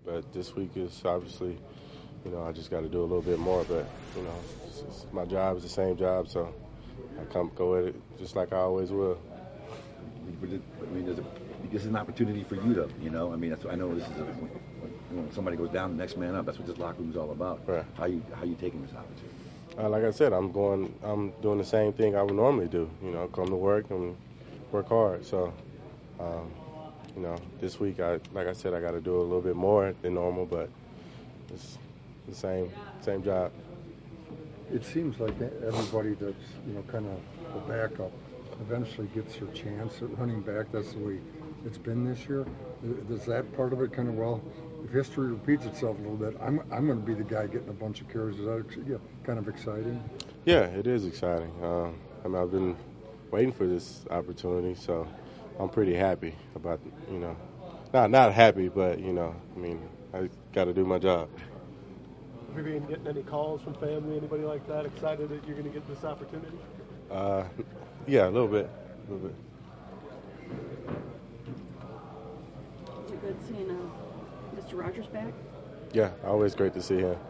But this week is obviously, I just got to do a little bit more. But my job is the same job, so I go at it just like I always will. This is an opportunity for you to, I mean, I know this is when somebody goes down, the next man up. That's what this locker room is all about. Right. How you taking this opportunity? Like I said, I'm doing the same thing I would normally do. Come to work and work hard. So, this week, like I said, I got to do a little bit more than normal, but it's the same job. It seems like everybody that's kind of a backup eventually gets your chance at running back. That's the way it's been this year. Does that part of it kind of, if history repeats itself a little bit, I'm going to be the guy getting a bunch of carries. Is that kind of exciting? Yeah, it is exciting. I've been waiting for this opportunity, so I'm pretty happy about, not happy, but, I got to do my job. Have you been getting any calls from family, anybody like that, excited that you're going to get this opportunity? Yeah, a little bit. Is it good seeing Mr. Rogers back? Yeah, always great to see him.